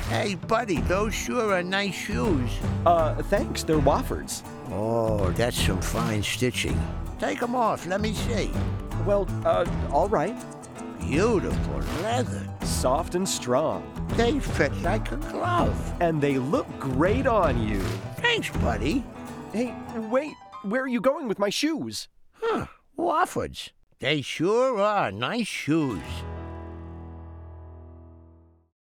Hey, buddy, those sure are nice shoes. Thanks, they're Woffords. Oh, that's some fine stitching. Take 'em off, let me see. Well, all right. Beautiful leather. Soft and strong. They fit like a glove. And they look great on you. Thanks, buddy. Hey, wait, where are you going with my shoes? Woffords. They sure are nice shoes.